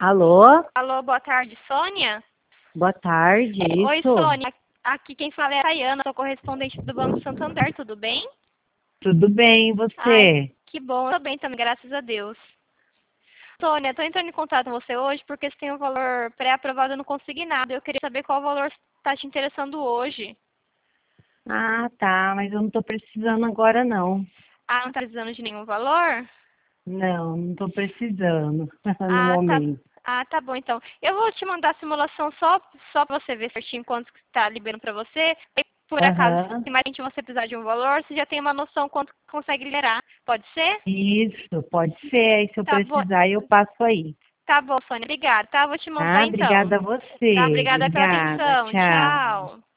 Alô? Alô, boa tarde, Sônia? Boa tarde, Oi, isso? Sônia. Aqui quem fala é a Tayana, sou correspondente do Banco Santander, tudo bem? Tudo bem, e Ai, você? que bom, eu tô bem também, graças a Deus. Sônia, tô entrando em contato com você hoje porque você tem um valor pré-aprovado no consignado. Eu queria saber qual valor está te interessando hoje. Ah, tá, mas eu não tô precisando agora não. Ah, não tá precisando de nenhum valor? Não tô precisando no Ah, tá. momento. Ah, tá bom então. Eu vou te mandar a simulação só para você ver certinho quanto que tá liberando para você. E por acaso, Aham, se mais gente você precisar de um valor, você já tem uma noção quanto consegue liberar. Pode ser? isso, pode ser. Aí se eu Tá bom. precisar eu passo aí. Tá bom, Sônia. Obrigada, tá? Vou te mandar Tá? então. Obrigada a Tá? você. Obrigada pela Obrigada, atenção. tchau. Tchau.